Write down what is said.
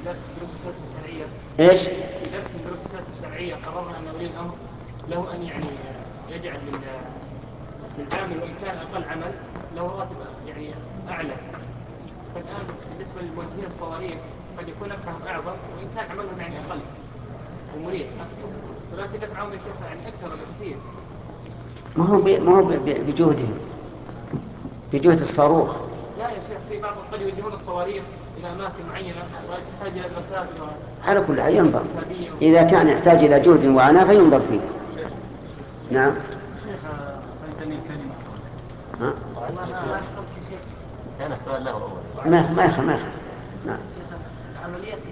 درس دروس السياسة الشرعية. إيش؟ في درس من دروس السياسة الشرعية قررنا أن ولي الأمر له أن يعني يجعل للعامل وإن كان أقل عمل له راتب يعني أعلى. فالآن بالنسبة للموجهين الصواريخ قد يكون نفعهم أعظم وإن كان عملهم يعني أقل ومريح أكثر، ولكن نفعهم يا شيخ يعني أكثر بكثير. ما هو بجهدهم، بجهد الصاروخ. لا يا شيخ، في بعضهم قد يوجهون الصواريخ إلى أماكن معينة وتحتاج إلى المسافة. على كل حال ينظر، إذا كان يحتاج إلى جهد وعناء فينظر فيه. نعم. شيخ فايتني كلمة. ها؟ كان السؤال له أول. ما يخل. نعم. عملية